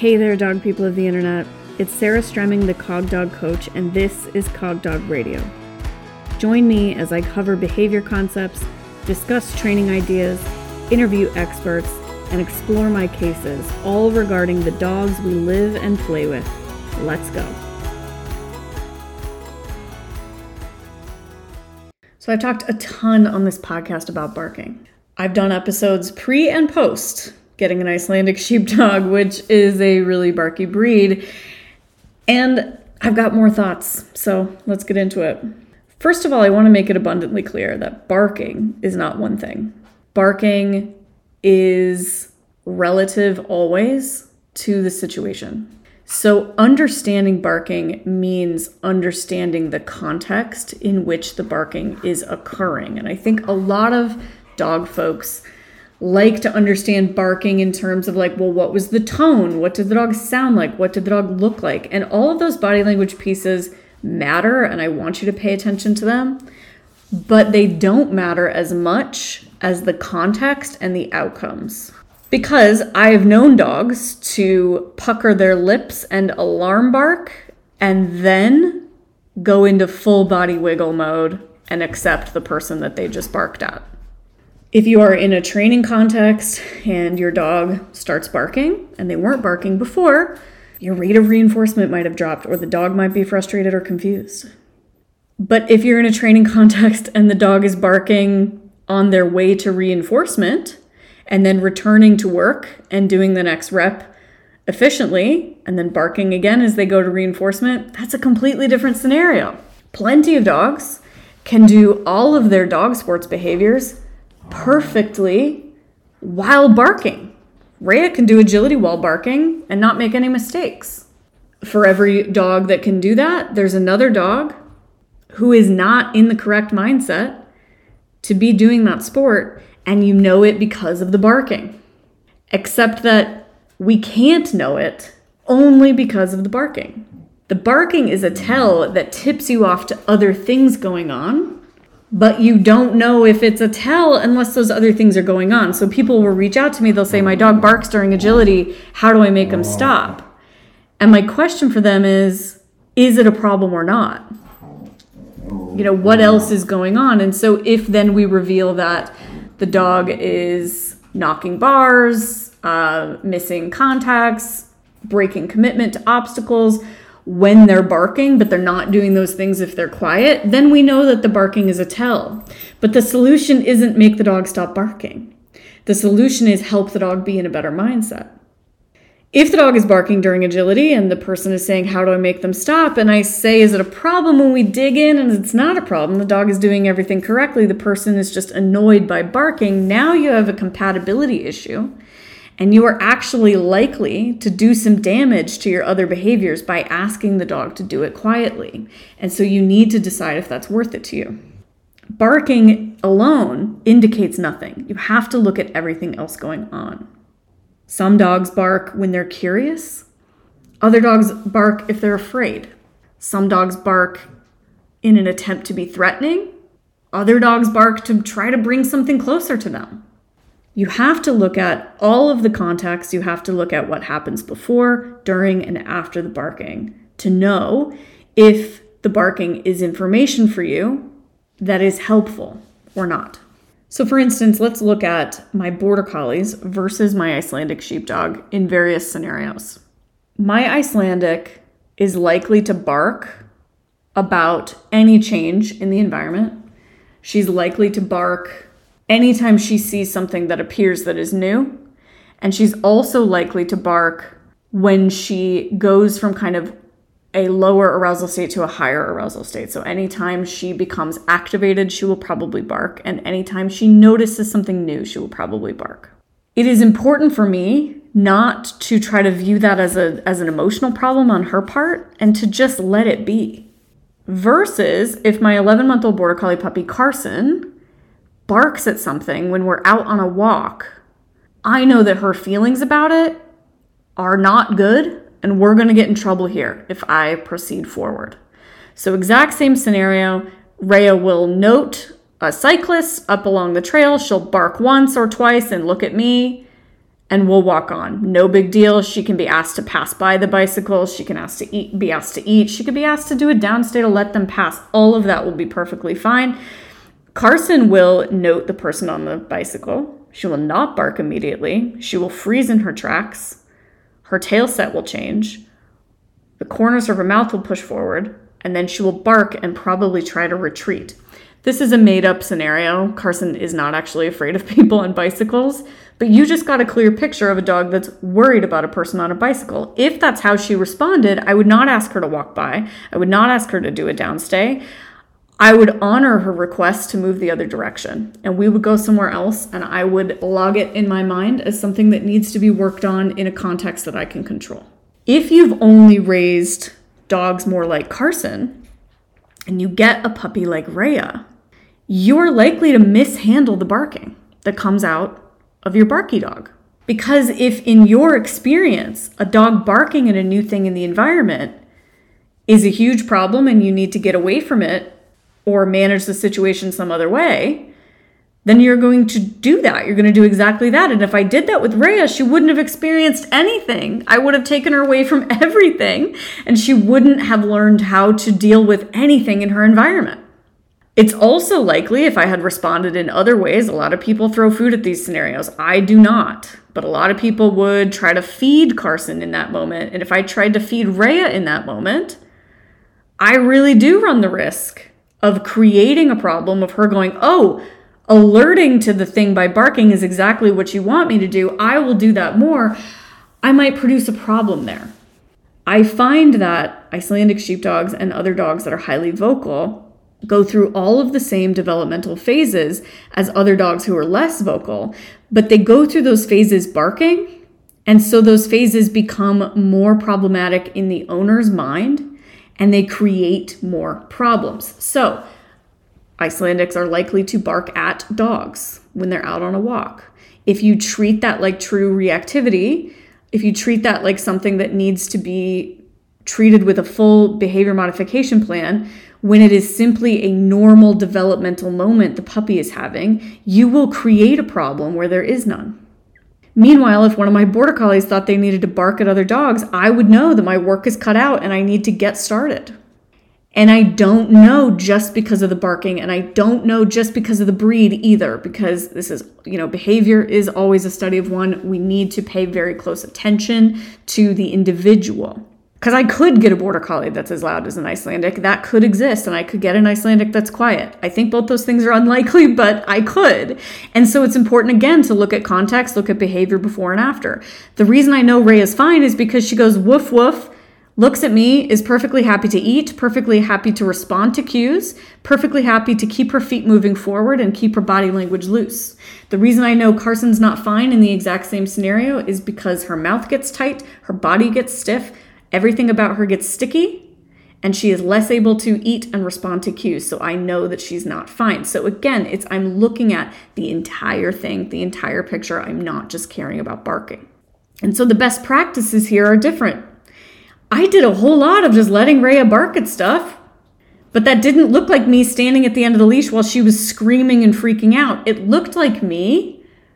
Hey there, dog people of the internet. It's Sarah Stremming, the Cog Dog Coach, and this is Cog Dog Radio. Join me as I cover behavior concepts, discuss training ideas, interview experts, and explore my cases, all regarding the dogs we live and play with. Let's go. So I've talked a ton on this podcast about barking. I've done episodes pre and post getting an Icelandic sheepdog, which is a really barky breed. And I've got more thoughts, so let's get into it. First of all, I want to make it abundantly clear that barking is not one thing. Barking is relative always to the situation. So understanding barking means understanding the context in which the barking is occurring. And I think a lot of dog folks like to understand barking in terms of like, well, what was the tone? What did the dog sound like? What did the dog look like? And all of those body language pieces matter, and I want you to pay attention to them, but they don't matter as much as the context and the outcomes. Because I have known dogs to pucker their lips and alarm bark and then go into full body wiggle mode and accept the person that they just barked at. If you are in a training context and your dog starts barking and they weren't barking before, your rate of reinforcement might have dropped or the dog might be frustrated or confused. But if you're in a training context and the dog is barking on their way to reinforcement and then returning to work and doing the next rep efficiently and then barking again as they go to reinforcement, that's a completely different scenario. Plenty of dogs can do all of their dog sports behaviors perfectly while barking. Rhea can do agility while barking and not make any mistakes. For every dog that can do that, there's another dog who is not in the correct mindset to be doing that sport, and you know it because of the barking. Except that we can't know it only because of the barking. The barking is a tell that tips you off to other things going on, but you don't know if it's a tell unless those other things are going on. So people will reach out to me, they'll say, my dog barks during agility, how do I make him stop? And my question for them is it a problem or not? You know, what else is going on? And so if then we reveal that the dog is knocking bars, missing contacts, breaking commitment to obstacles, when they're barking, but they're not doing those things if they're quiet, then we know that the barking is a tell. But the solution isn't make the dog stop barking. The solution is help the dog be in a better mindset. If the dog is barking during agility and the person is saying, how do I make them stop? And I say, is it a problem? When we dig in and it's not a problem, the dog is doing everything correctly, the person is just annoyed by barking, now you have a compatibility issue. And you are actually likely to do some damage to your other behaviors by asking the dog to do it quietly. And so you need to decide if that's worth it to you. Barking alone indicates nothing. You have to look at everything else going on. Some dogs bark when they're curious. Other dogs bark if they're afraid. Some dogs bark in an attempt to be threatening. Other dogs bark to try to bring something closer to them. You have to look at all of the context. You have to look at what happens before, during, and after the barking to know if the barking is information for you that is helpful or not. So for instance, let's look at my border collies versus my Icelandic sheepdog in various scenarios. My Icelandic is likely to bark about any change in the environment. She's likely to bark anytime she sees something that appears that is new. And she's also likely to bark when she goes from kind of a lower arousal state to a higher arousal state. So anytime she becomes activated, she will probably bark. And anytime she notices something new, she will probably bark. It is important for me not to try to view that as an emotional problem on her part and to just let it be. Versus if my 11-month-old border collie puppy Carson barks at something when we're out on a walk, I know that her feelings about it are not good, and we're going to get in trouble here if I proceed forward. So exact same scenario, Rhea will note a cyclist up along the trail. She'll bark once or twice and look at me, and we'll walk on. No big deal. She can be asked to pass by the bicycle. She can be asked to eat. She could be asked to do a downstay to let them pass. All of that will be perfectly fine. Carson will note the person on the bicycle. She will not bark immediately. She will freeze in her tracks. Her tail set will change. The corners of her mouth will push forward, and then she will bark and probably try to retreat. This is a made-up scenario. Carson is not actually afraid of people on bicycles, but you just got a clear picture of a dog that's worried about a person on a bicycle. If that's how she responded, I would not ask her to walk by. I would not ask her to do a downstay. I would honor her request to move the other direction, and we would go somewhere else, and I would log it in my mind as something that needs to be worked on in a context that I can control. If you've only raised dogs more like Carson, and you get a puppy like Rhea, you're likely to mishandle the barking that comes out of your barky dog. Because if in your experience, a dog barking at a new thing in the environment is a huge problem and you need to get away from it or manage the situation some other way, then you're going to do that. You're going to do exactly that. And if I did that with Rhea, she wouldn't have experienced anything. I would have taken her away from everything, and she wouldn't have learned how to deal with anything in her environment. It's also likely, if I had responded in other ways, a lot of people throw food at these scenarios. I do not, but a lot of people would try to feed Carson in that moment. And if I tried to feed Rhea in that moment, I really do run the risk of creating a problem of her going, oh, alerting to the thing by barking is exactly what you want me to do. I will do that more. I might produce a problem there. I find that Icelandic sheepdogs and other dogs that are highly vocal go through all of the same developmental phases as other dogs who are less vocal, but they go through those phases barking, and so those phases become more problematic in the owner's mind, and they create more problems. So Icelandics are likely to bark at dogs when they're out on a walk. If you treat that like true reactivity, if you treat that like something that needs to be treated with a full behavior modification plan, when it is simply a normal developmental moment the puppy is having, you will create a problem where there is none. Meanwhile, if one of my border collies thought they needed to bark at other dogs, I would know that my work is cut out and I need to get started. And I don't know just because of the barking, and I don't know just because of the breed either, because this is, behavior is always a study of one. We need to pay very close attention to the individual. Because I could get a border collie that's as loud as an Icelandic. That could exist, and I could get an Icelandic that's quiet. I think both those things are unlikely, but I could. And so it's important, again, to look at context, look at behavior before and after. The reason I know Rhea's fine is because she goes woof woof, looks at me, is perfectly happy to eat, perfectly happy to respond to cues, perfectly happy to keep her feet moving forward and keep her body language loose. The reason I know Carson's not fine in the exact same scenario is because her mouth gets tight, her body gets stiff, everything about her gets sticky, and she is less able to eat and respond to cues. So I know that she's not fine. So again, I'm looking at the entire thing, the entire picture. I'm not just caring about barking. And so the best practices here are different. I did a whole lot of just letting Rhea bark at stuff, but that didn't look like me standing at the end of the leash while she was screaming and freaking out. It looked like me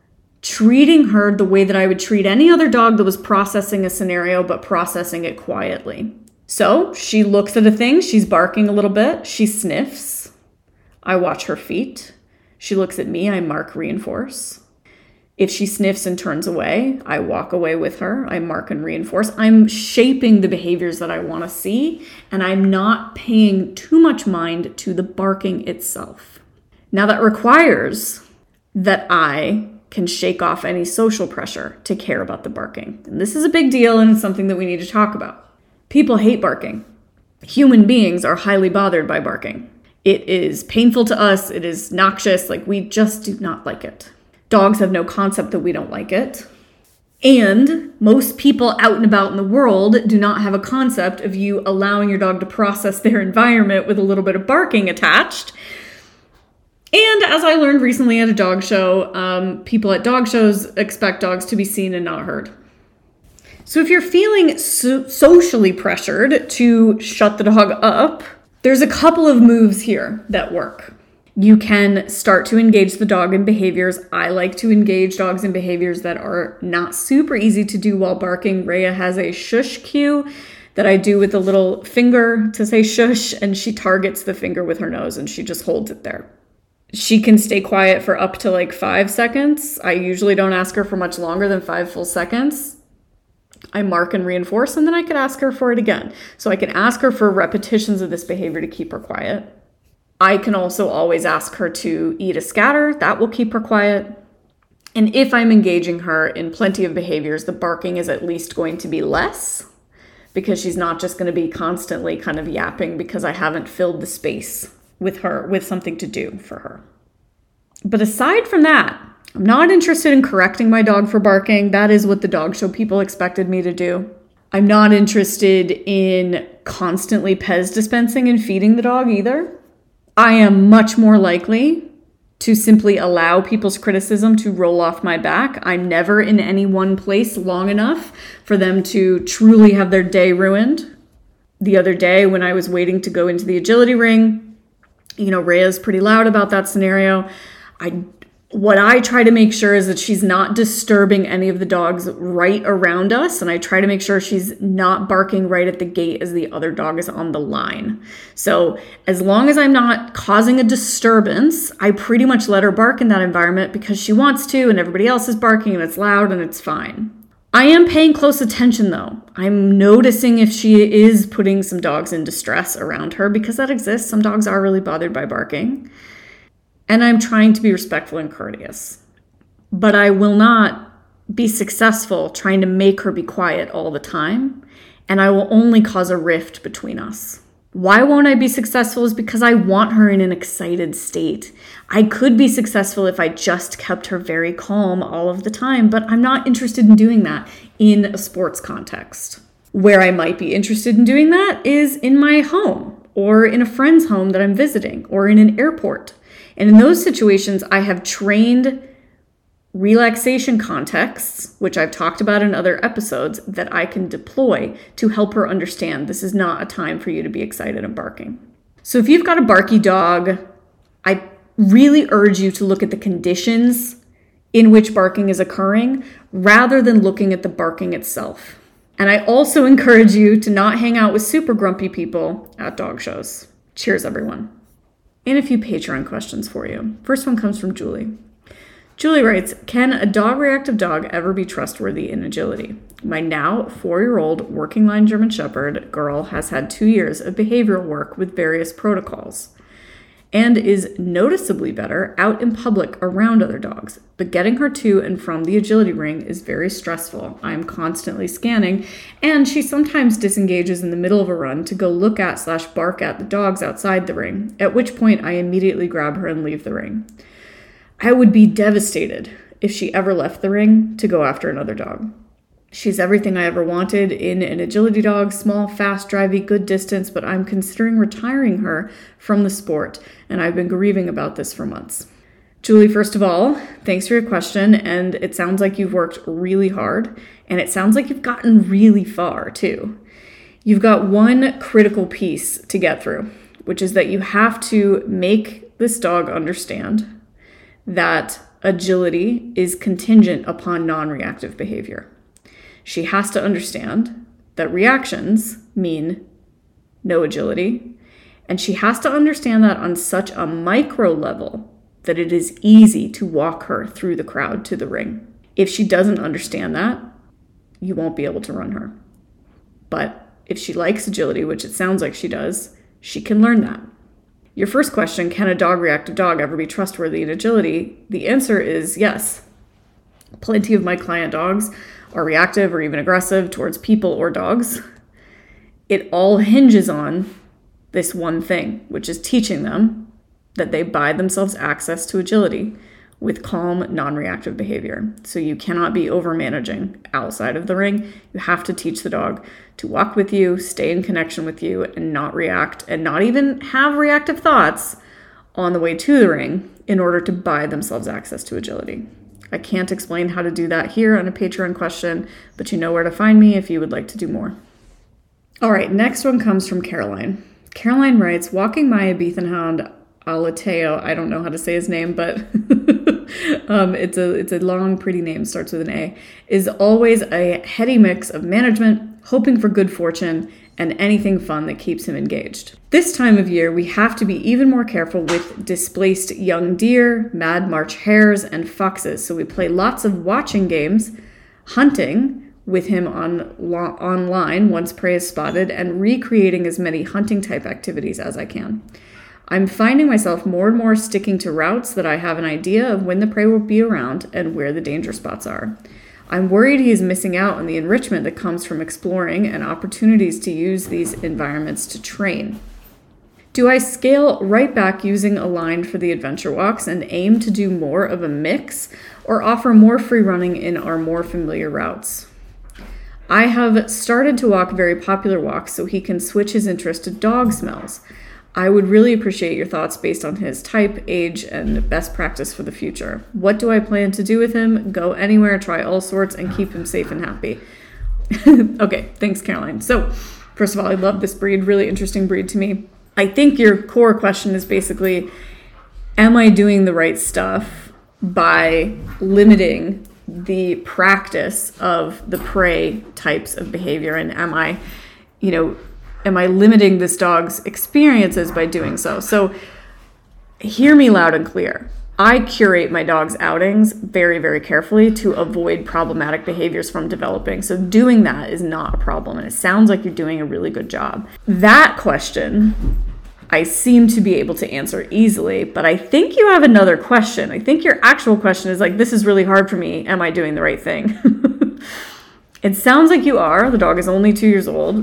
treating her the way that I would treat any other dog that was processing a scenario, but processing it quietly. So she looks at a thing, she's barking a little bit, she sniffs. I watch her feet. She looks at me, I mark reinforce. If she sniffs and turns away, I walk away with her, I mark and reinforce. I'm shaping the behaviors that I want to see, and I'm not paying too much mind to the barking itself. Now that requires that I can shake off any social pressure to care about the barking. And this is a big deal, and it's something that we need to talk about. People hate barking. Human beings are highly bothered by barking. It is painful to us. It is noxious. We just do not like it. Dogs have no concept that we don't like it. And most people out and about in the world do not have a concept of you allowing your dog to process their environment with a little bit of barking attached. And as I learned recently at a dog show, people at dog shows expect dogs to be seen and not heard. So if you're feeling socially pressured to shut the dog up, there's a couple of moves here that work. You can start to engage the dog in behaviors. I like to engage dogs in behaviors that are not super easy to do while barking. Rhea has a shush cue that I do with a little finger to say shush, and she targets the finger with her nose and she just holds it there. She can stay quiet for up to like 5 seconds. I usually don't ask her for much longer than 5 full seconds. I mark and reinforce, and then I could ask her for it again. So I can ask her for repetitions of this behavior to keep her quiet. I can also always ask her to eat a scatter. That will keep her quiet. And if I'm engaging her in plenty of behaviors, the barking is at least going to be less, because she's not just going to be constantly kind of yapping because I haven't filled the space with her with something to do for her. But aside from that, I'm not interested in correcting my dog for barking. That is what the dog show people expected me to do. I'm not interested in constantly Pez dispensing and feeding the dog either. I am much more likely to simply allow people's criticism to roll off my back. I'm never in any one place long enough for them to truly have their day ruined. The other day when I was waiting to go into the agility ring, Rhea's pretty loud about that scenario. What I try to make sure is that she's not disturbing any of the dogs right around us. And I try to make sure she's not barking right at the gate as the other dog is on the line. So as long as I'm not causing a disturbance, I pretty much let her bark in that environment because she wants to, and everybody else is barking and it's loud and it's fine. I am paying close attention though. I'm noticing if she is putting some dogs in distress around her, because that exists. Some dogs are really bothered by barking. And I'm trying to be respectful and courteous. But I will not be successful trying to make her be quiet all the time. And I will only cause a rift between us. Why won't I be successful is because I want her in an excited state. I could be successful if I just kept her very calm all of the time, but I'm not interested in doing that in a sports context. Where I might be interested in doing that is in my home, or in a friend's home that I'm visiting, or in an airport. And in those situations, I have trained relaxation contexts, which I've talked about in other episodes, that I can deploy to help her understand this is not a time for you to be excited and barking. So if you've got a barky dog, I really urge you to look at the conditions in which barking is occurring rather than looking at the barking itself. And I also encourage you to not hang out with super grumpy people at dog shows. Cheers, everyone. And a few Patreon questions for you. First one comes from Julie. Julie writes, can a dog-reactive dog ever be trustworthy in agility? My now 4-year-old working line German Shepherd girl has had 2 years of behavioral work with various protocols and is noticeably better out in public around other dogs. But getting her to and from the agility ring is very stressful. I'm constantly scanning, and she sometimes disengages in the middle of a run to go look at/bark at the dogs outside the ring, at which point I immediately grab her and leave the ring. I would be devastated if she ever left the ring to go after another dog. She's everything I ever wanted in an agility dog, small, fast, drivey, good distance, but I'm considering retiring her from the sport, and I've been grieving about this for months. Julie, first of all, thanks for your question, and it sounds like you've worked really hard, and it sounds like you've gotten really far, too. You've got one critical piece to get through, which is that you have to make this dog understand that agility is contingent upon non-reactive behavior. She has to understand that reactions mean no agility, and she has to understand that on such a micro level that it is easy to walk her through the crowd to the ring. If she doesn't understand that, you won't be able to run her. But if she likes agility, which it sounds like she does, she can learn that. Your first question, can a dog-reactive dog ever be trustworthy in agility? The answer is yes. Plenty of my client dogs are reactive or even aggressive towards people or dogs. It all hinges on this one thing, which is teaching them that they buy themselves access to agility with calm, non-reactive behavior. So you cannot be over-managing outside of the ring. You have to teach the dog to walk with you, stay in connection with you, and not react, and not even have reactive thoughts on the way to the ring in order to buy themselves access to agility. I can't explain how to do that here on a Patreon question, but you know where to find me if you would like to do more. All right, next one comes from Caroline. Caroline writes, walking my Ibethan hound Alateo. I don't know how to say his name, but it's a long, pretty name, starts with an A, is always a heady mix of management, hoping for good fortune, and anything fun that keeps him engaged. This time of year, we have to be even more careful with displaced young deer, mad March hares, and foxes, so we play lots of watching games, hunting with him online once prey is spotted, and recreating as many hunting-type activities as I can. I'm finding myself more and more sticking to routes that I have an idea of when the prey will be around and where the danger spots are. I'm worried he is missing out on the enrichment that comes from exploring and opportunities to use these environments to train. Do I scale right back using a line for the adventure walks and aim to do more of a mix, or offer more free running in our more familiar routes? I have started to walk very popular walks so he can switch his interest to dog smells. I would really appreciate your thoughts based on his type, age, and best practice for the future. What do I plan to do with him? Go anywhere, try all sorts, and keep him safe and happy. Okay, thanks, Caroline. So, first of all, I love this breed. Really interesting breed to me. I think your core question is basically, am I doing the right stuff by limiting the practice of the prey types of behavior? And am I limiting this dog's experiences by doing so? So hear me loud and clear. I curate my dog's outings very, very carefully to avoid problematic behaviors from developing. So doing that is not a problem. And it sounds like you're doing a really good job. That question, I seem to be able to answer easily, but I think you have another question. I think your actual question is like, this is really hard for me. Am I doing the right thing? It sounds like you are. The dog is only 2 years old.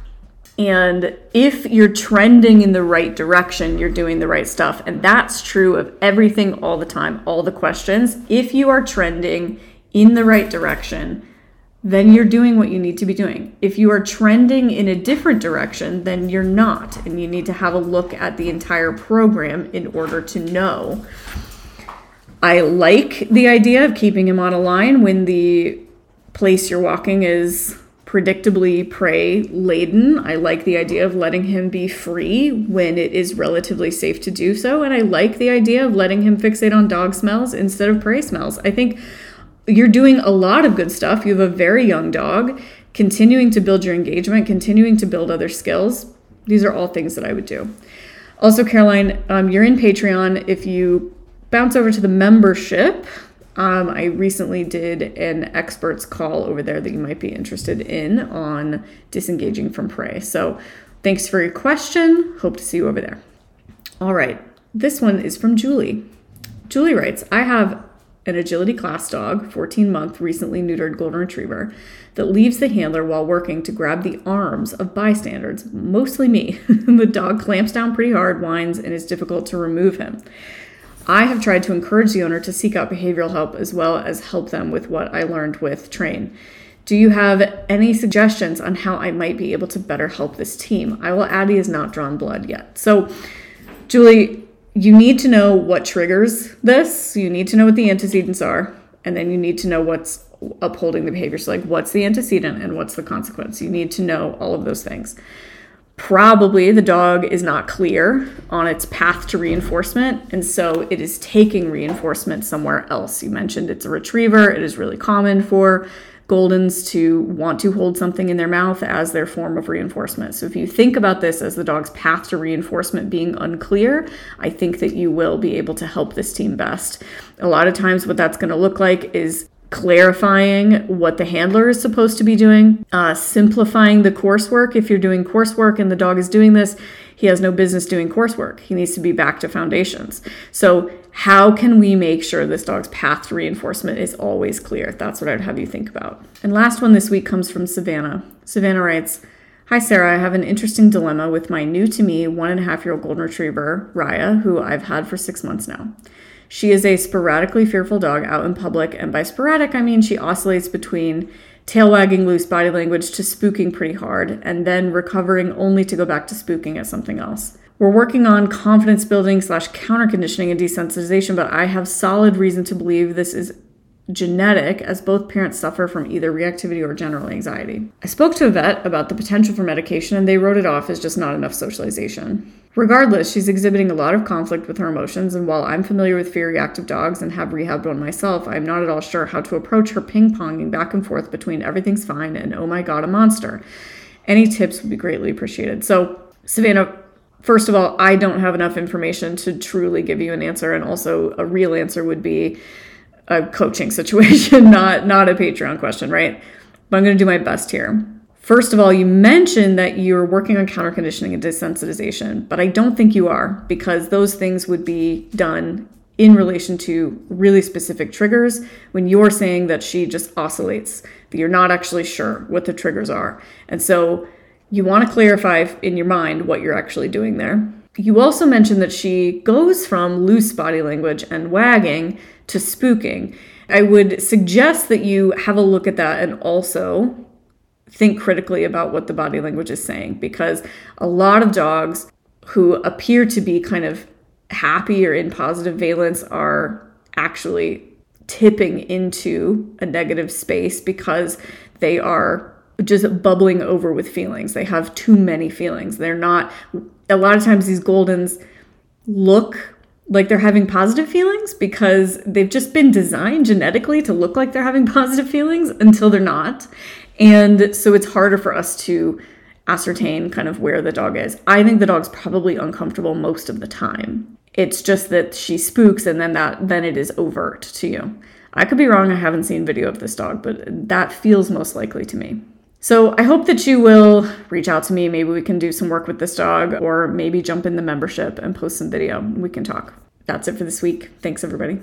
And if you're trending in the right direction, you're doing the right stuff. And that's true of everything all the time, all the questions. If you are trending in the right direction, then you're doing what you need to be doing. If you are trending in a different direction, then you're not. And you need to have a look at the entire program in order to know. I like the idea of keeping him on a line when the place you're walking is predictably prey laden. I like the idea of letting him be free when it is relatively safe to do so. And I like the idea of letting him fixate on dog smells instead of prey smells. I think you're doing a lot of good stuff. You have a very young dog, continuing to build your engagement, continuing to build other skills. These are all things that I would do. Also, Caroline, you're in Patreon. If you bounce over to the membership, I recently did an experts call over there that you might be interested in on disengaging from prey. So thanks for your question. Hope to see you over there. All right. This one is from Julie. Julie writes, I have an agility class dog, 14-month, recently neutered golden retriever, that leaves the handler while working to grab the arms of bystanders, mostly me. The dog clamps down pretty hard, whines, and is difficult to remove him. I have tried to encourage the owner to seek out behavioral help as well as help them with what I learned with Train. Do you have any suggestions on how I might be able to better help this team? I will add he has not drawn blood yet. So, Julie, you need to know what triggers this. You need to know what the antecedents are, and then you need to know what's upholding the behavior. So, like, what's the antecedent and what's the consequence? You need to know all of those things. Probably the dog is not clear on its path to reinforcement, and so it is taking reinforcement somewhere else. You mentioned it's a retriever. It is really common for Goldens to want to hold something in their mouth as their form of reinforcement. So if you think about this as the dog's path to reinforcement being unclear, I think that you will be able to help this team best. A lot of times what that's going to look like is clarifying what the handler is supposed to be doing, simplifying the coursework. If you're doing coursework and the dog is doing this, he has no business doing coursework. He needs to be back to foundations. So how can we make sure this dog's path to reinforcement is always clear? That's what I'd have you think about. And last one this week comes from Savannah. Savannah writes, Hi, Sarah. I have an interesting dilemma with my new to me 1.5-year-old golden retriever, Raya, who I've had for 6 months now. She is a sporadically fearful dog out in public, and by sporadic, I mean she oscillates between tail wagging loose body language to spooking pretty hard, and then recovering only to go back to spooking at something else. We're working on confidence building / counter conditioning and desensitization, but I have solid reason to believe this is genetic, as both parents suffer from either reactivity or general anxiety. I spoke to a vet about the potential for medication, and they wrote it off as just not enough socialization. Regardless, she's exhibiting a lot of conflict with her emotions, and while I'm familiar with fear reactive dogs and have rehabbed one myself, I'm not at all sure how to approach her ping-ponging back and forth between everything's fine and oh my god, a monster. Any tips would be greatly appreciated. So, Savannah, first of all, I don't have enough information to truly give you an answer, and also a real answer would be a coaching situation, not a Patreon question, right? But I'm going to do my best here. First of all, you mentioned that you're working on counter conditioning and desensitization, but I don't think you are, because those things would be done in relation to really specific triggers when you're saying that she just oscillates, that you're not actually sure what the triggers are. And so you want to clarify in your mind what you're actually doing there. You also mentioned that she goes from loose body language and wagging to spooking. I would suggest that you have a look at that and also think critically about what the body language is saying, because a lot of dogs who appear to be kind of happy or in positive valence are actually tipping into a negative space because they are just bubbling over with feelings. They have too many feelings. They're not, a lot of times these Goldens look like they're having positive feelings because they've just been designed genetically to look like they're having positive feelings until they're not. And so it's harder for us to ascertain kind of where the dog is. I think the dog's probably uncomfortable most of the time. It's just that she spooks and then it is overt to you. I could be wrong. I haven't seen video of this dog, but that feels most likely to me. So I hope that you will reach out to me. Maybe we can do some work with this dog, or maybe jump in the membership and post some video. We can talk. That's it for this week. Thanks, everybody.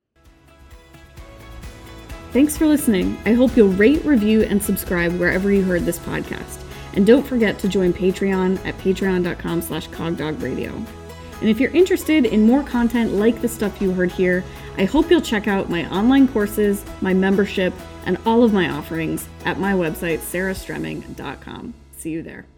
Thanks for listening. I hope you'll rate, review, and subscribe wherever you heard this podcast. And don't forget to join Patreon at patreon.com/cogdogradio. And if you're interested in more content like the stuff you heard here, I hope you'll check out my online courses, my membership, and all of my offerings at my website, sarahstremming.com. See you there.